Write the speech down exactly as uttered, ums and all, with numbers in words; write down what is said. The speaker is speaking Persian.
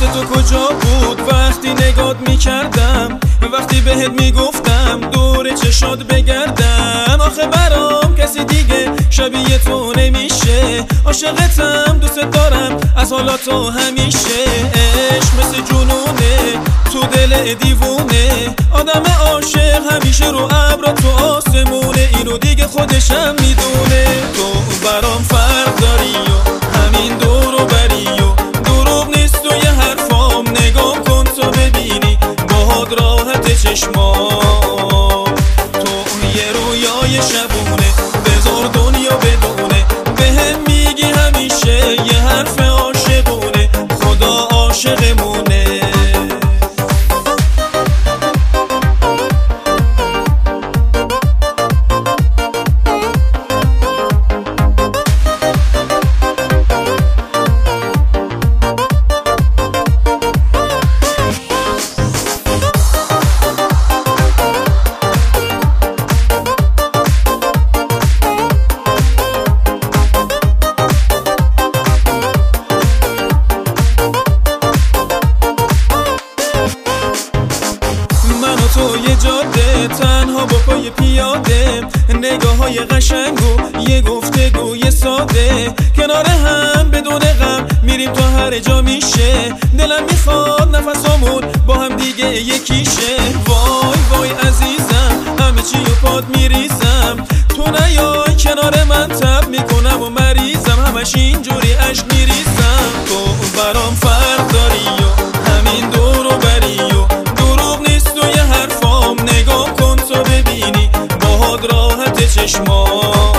تو کجا بود وقتی نگات میکردم، وقتی بهت میگفتم دور چشات بگردم؟ آخه برام کسی دیگه شبیه تو نمیشه، عاشقتم دوست دارم از حالا تو همیشه. عشق مثل جنونه تو دل دیوونه، آدم عاشق همیشه رو ابرا تو آسمونه، اینو دیگه خودشم میدونه. تو برام فرق داری و همین دورو بری و دروغ نیست و یه حرفام، نگاه کن تو ببینی باهات راحت چشمام. تو یه رویای شبونه بذار دنیا بدونه، بهم میگی همیشه یه حرف عاشقونه، خدا عاشقمونه. تو یه جاده تنها با پای پیاده، نگاه های قشنگ و یه گفتگوی ساده، کنار هم بدون غم میریم تا هر جا میشه، دلم میخواد نفسامون با هم دیگه یکیشه. وای وای عزیزم همه چی و پاد میریزم، تو نیای کنار من تب میکنم و مریضم، همش اینجوری عشق میریزم. تو برام فرق داری و همین دورو بری و نگاه کن تو ببینی باهات راحت چشمام.